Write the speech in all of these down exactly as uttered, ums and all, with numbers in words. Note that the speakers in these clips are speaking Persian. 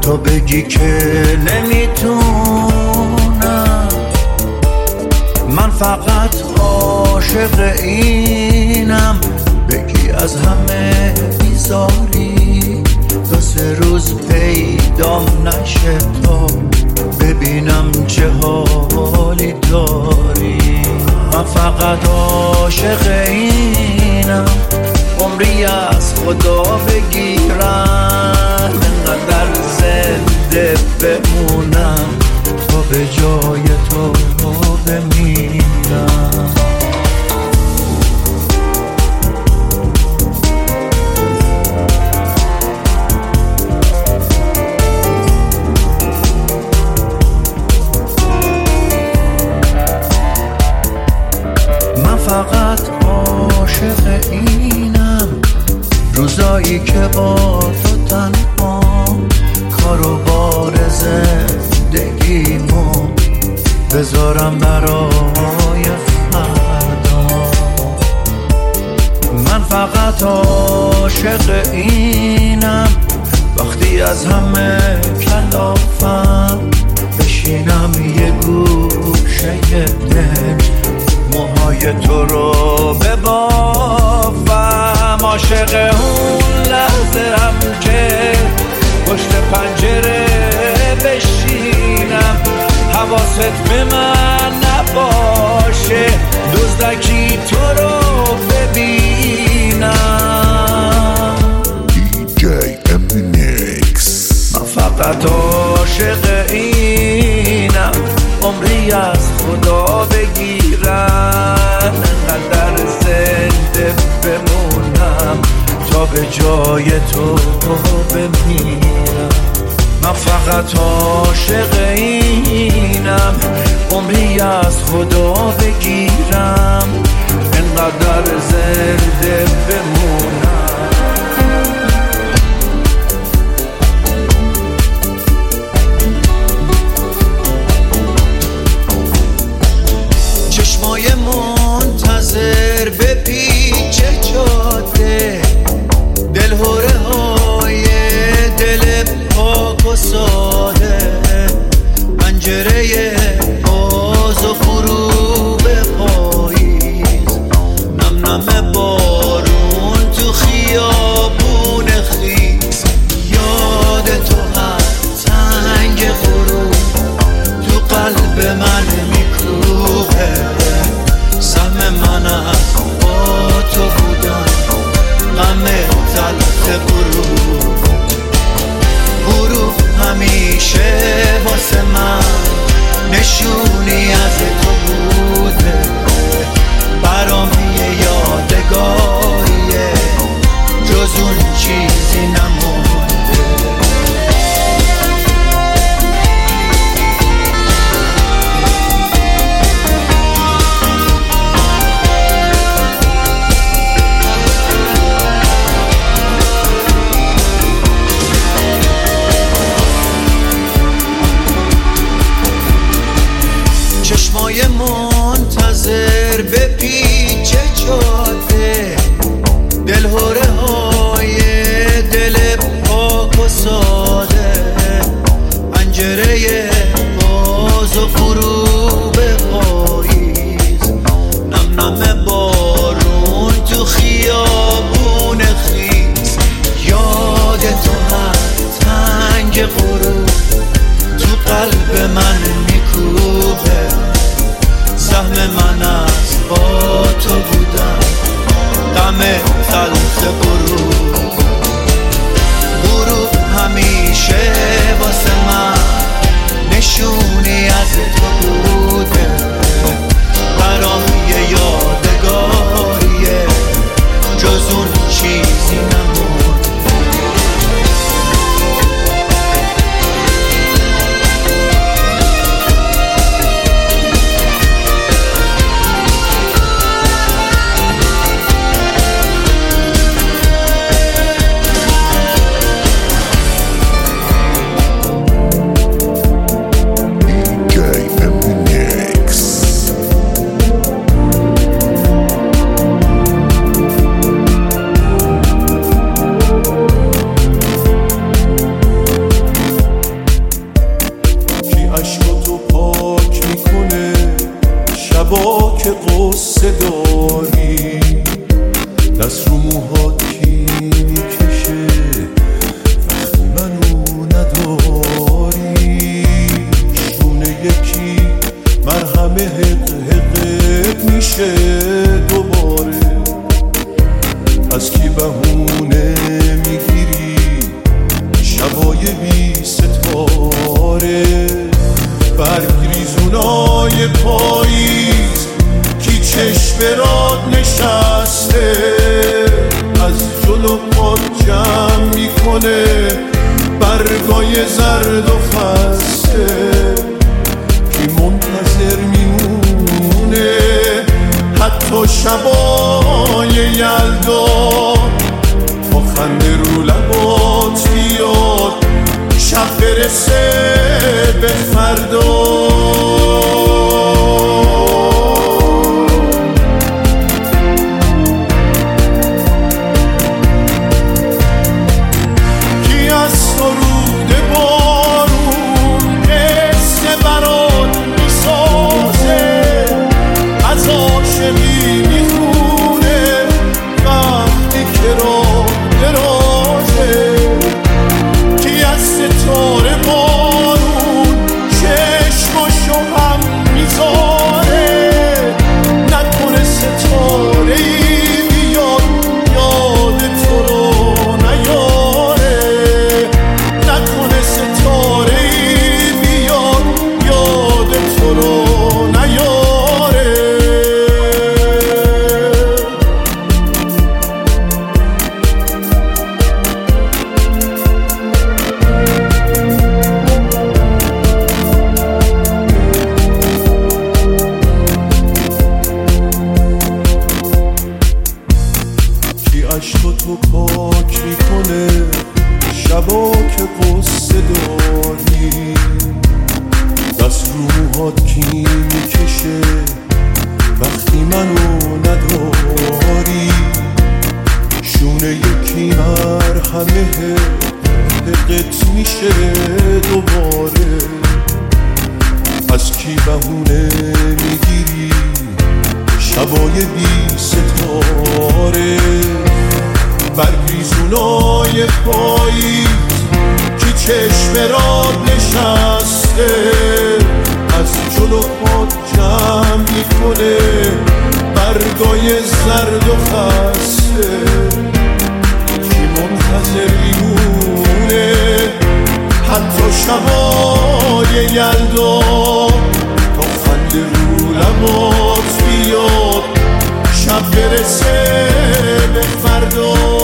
تا بگی که نمیتونم. من فقط عاشق اینم بگی از همه بیزاری، دو سه روز پیدام نشه تا ببینم چه حالی داری. من فقط عاشق اینم عمری از خدا بگیرم، انقدر زنده بمونم تا به جای تو بمیرم. من فقط عاشق اینم روزایی که با تو تنها کار و بار زندگیمو بذارم برای فردا. من فقط عاشق اینم وقتی از همه کلافم بشینم یه گوشه دل موهای تو رو ببافم. عاشق اون لحظه هم که پشت پنجره بشینم حواست به من نباشه دزدکی تو رو ببینم. دی جی امینکس. من فقط عاشق اینم عمری از خدا بگیرم، انقدر زنده بمونم تا به جای تو بمیرم. من فقط عاشق اینم عمری از خدا بگیرم، انقدر زنده بمونم. چشمای منتظر به پیچ جاده، دلهوره های دل پاک و ساده، پنجره باز و غروب پاییز، نم نم بارون تو خیابون خیز، یاد تو هر تنگ غروب تو قلب من میکوبه. سهم من از با تو بودن غم تلخ غروب، غروب همیشه واسه من نشونی از تو بوده، برام یه یادگاریه جز اون چیزی نمونده. چشمای منتظر به پیچ جاده، دلهوره های دل میکنه برگای زرد و خسته، کی منتظر میمونه حتی شبای یلدا تا خنده رو لبات بیاد شب برسه به فردا. عشق تو پاک میکنه شبا که قصه داری، دست رو موهات کی میکشه وقتی منو نداری، شونه یکی مرهمه حقت میشه دوباره، از کی بهونه میگیری شبای بی ستاره، برگریزونای پاییز کی چشم راد نشسته از جلو پاد جمع میکنه برگای زرد و خسته، کی منتظر میمونه حتی شبای یلدا تا خنده رو لبات بیاد شب برسه به فردا.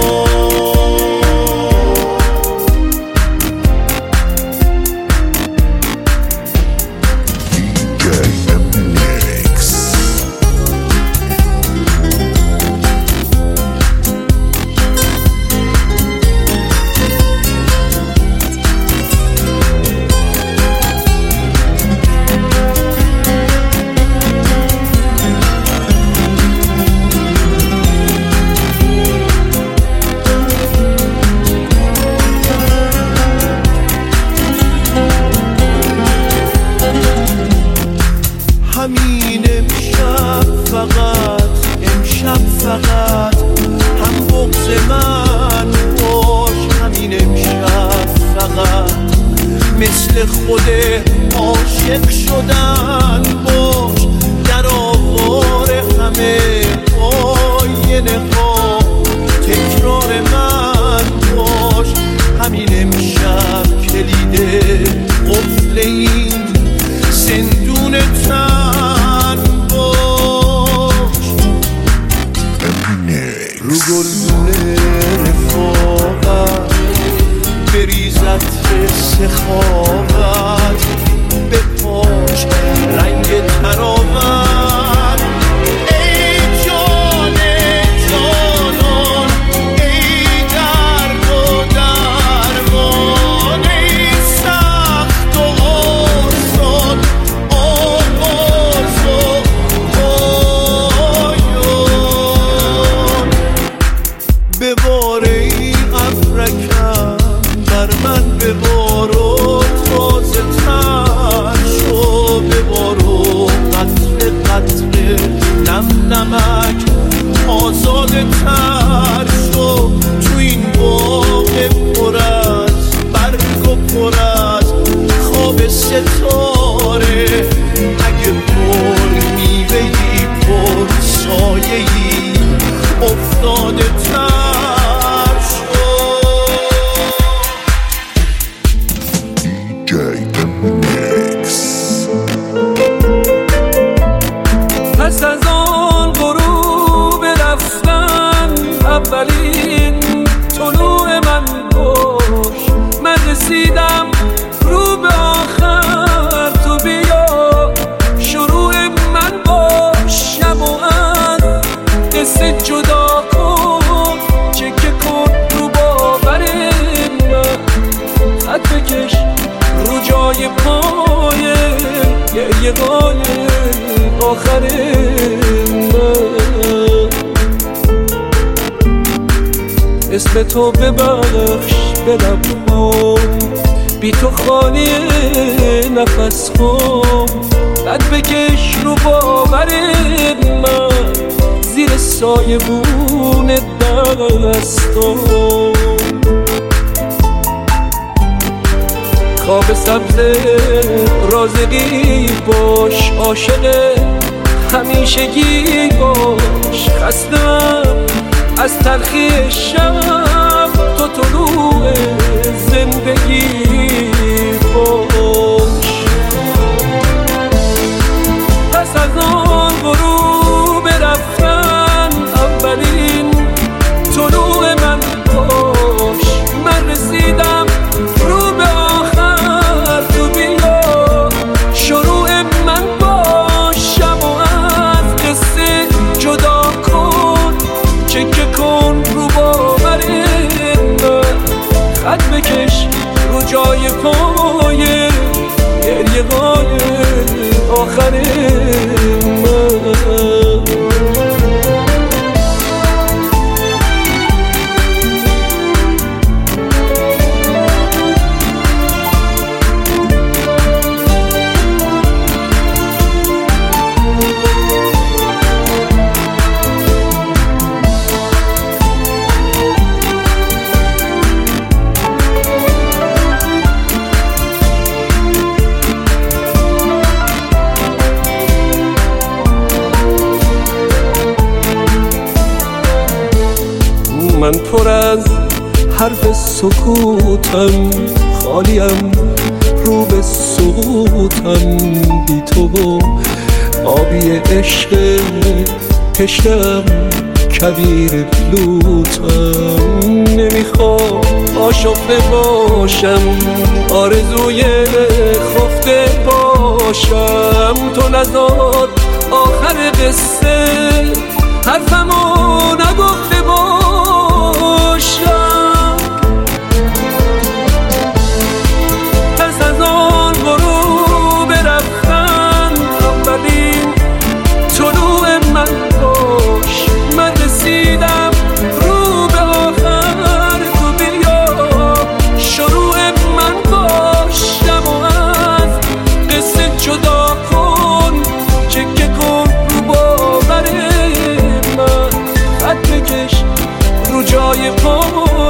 همین امشب فقط امشب فقط هم بغض من باش، همین امشب فقط مثل خود عاشق شدن باش، در آوار همه آینه ها تکرار من باش، همین امشب کلید قفل این زندون تن باش، رو گلدون رفاقت بریزت سخاوت به پاش، رنگ رسیدم رو به آخر، تو بیا شروع من باشم و از قصه جدا کن، چکه کن رو باور من، خط بکش رو جای پای گریه های آخر من. اسم تو ببخش به لبم، بی تو خالی نفس خم، قد بکش رو باور من، زیر سایه بون دستم. خواب سبز رازقی باش، عاشق همیشگی باش، خستم از تلخی شب، تو طلوع زندگی باش. پس از آن غروب رفتن، اولین طلوع من باش. من رسیدم رو به آخر، تو بیا شروع من باشم و از قصه جدا کن، چکه کن رو باور من، خط بکش رو جای پای گریه های آخر من. من پر از حرف سکوتم، خالیم رو به سقوطم، بی تو آبی عشق کشتم، کویر لوتم. نمیخوام آشفته باشم، آرزوی خفته باشم، تو نذار آخر قصه حرفمو نگفته باشم. پس از آن غروب رفتن، اولین طلوع من باش. من رسیدم رو به آخر، تو بیا شروع من باشم و از قصه جدا کن، چکه کن رو باور من، خط بکش رو جای پا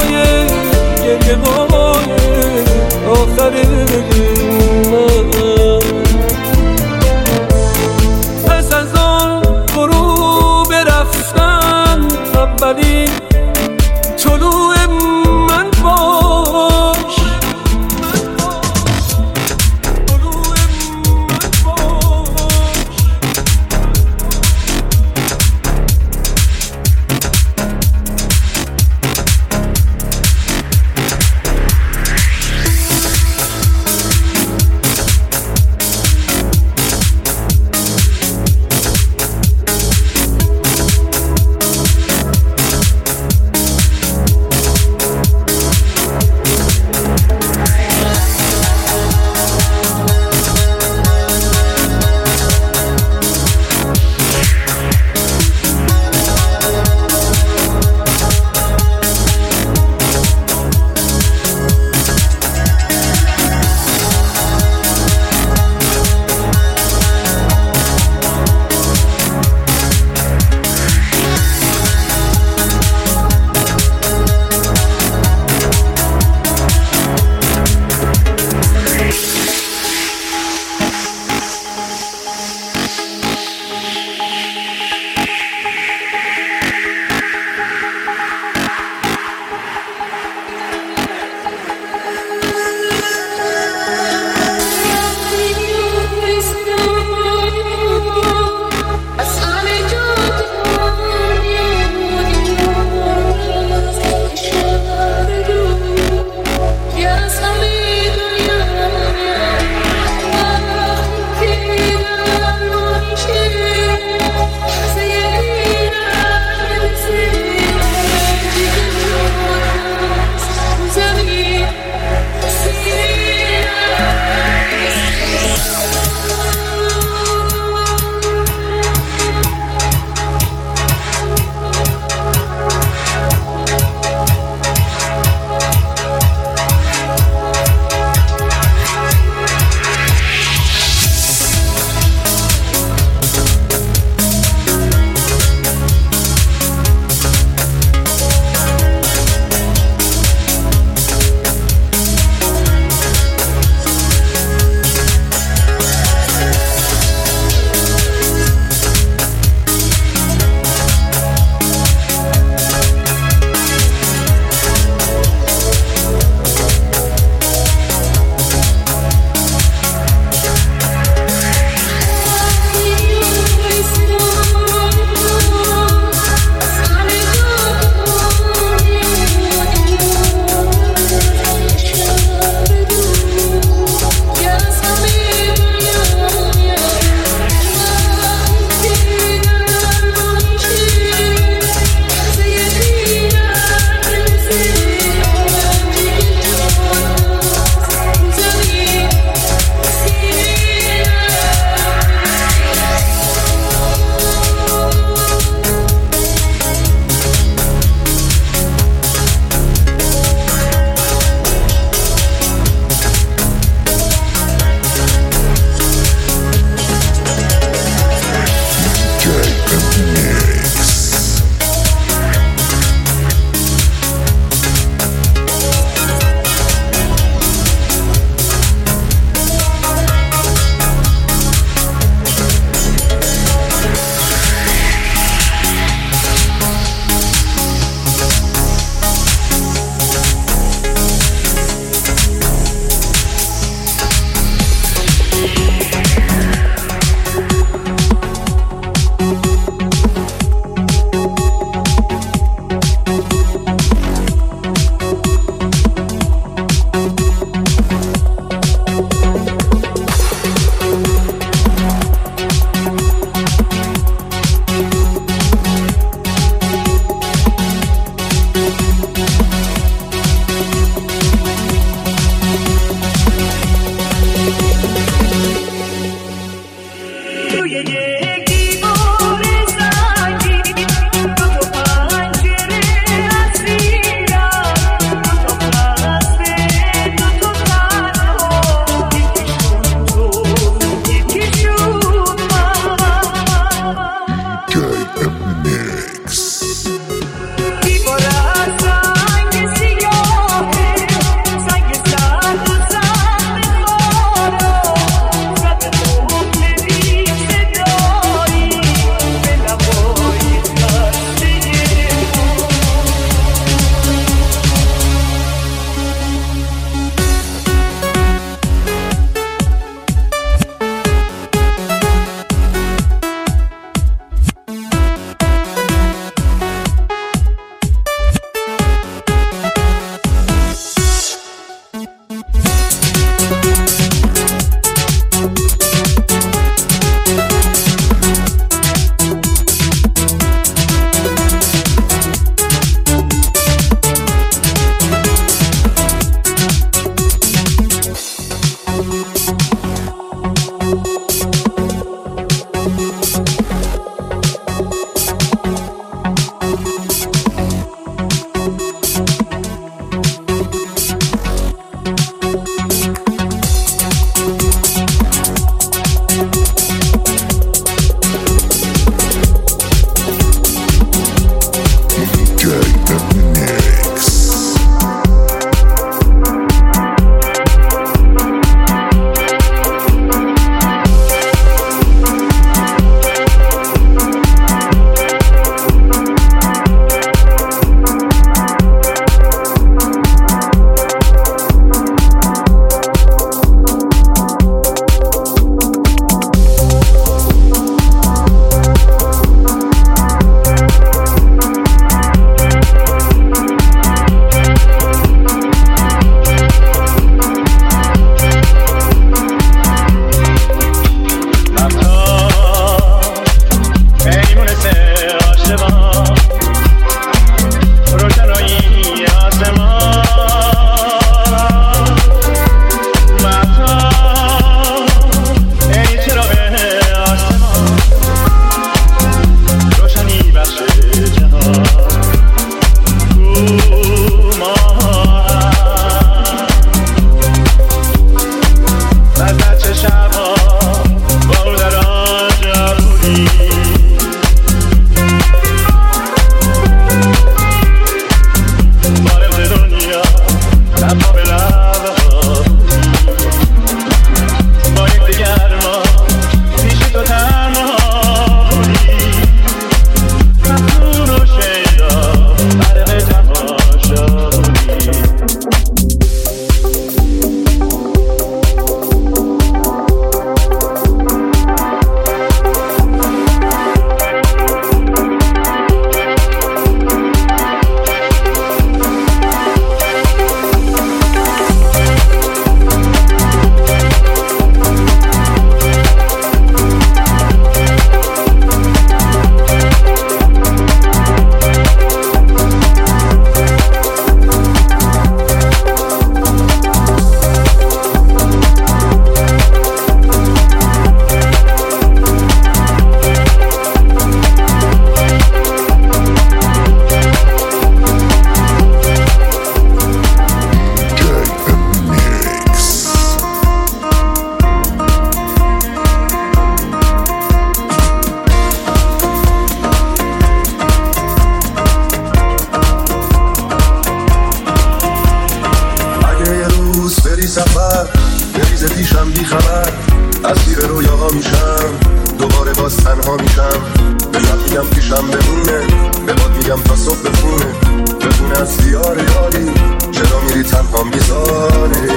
بریز پیشم بی خبر اسیر رویاها میشم، دوباره باز تنها میشم. به لب میگم پیشم بمونه، به باد میگم تا صبح بخونه، بخونه از دیار یاری، چرا میری تنها میذاری.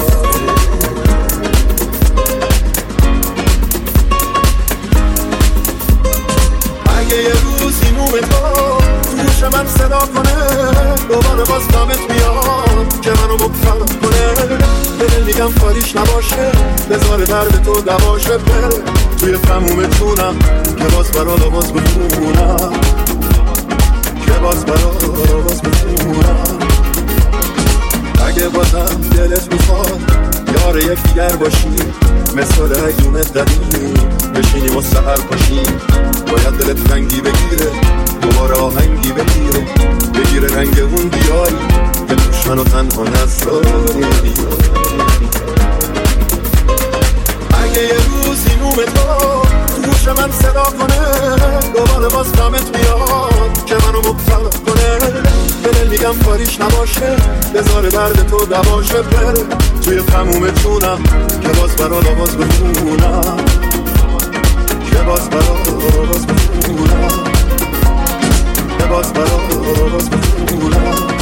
اگه یه روزی موم تو گوش من صدا کنه، دوباره باز دامت میاد که منو مبتلا کنه. به دل میگم کاریش نباشه، بذار درد تو دواشه. بره توی تموم چونم که باز برا لباس بخونم، که باز برا لباس بخونم. اگه بازم دلت میخواد یار یکدیگر باشیم، مثل ایومت قدیم بشینیم و سحر پاشیم. باید دلت رنگی بگیره، دوباره آهنگی بگیره، بگیره رنگ اون دیاری که توش منو تنها نذاری. اگه یه روزی نوم تو گوش من صدا کنه، دوباره باز دامت میاد که منو مبتلا کنه. به دل میگم کاریش نباشه، بذار درد تو دواشه. بره توی تموم چونم که باز برا لباس بخونم، که باز برا لباس بخونم، که باز برا لباس بخونم.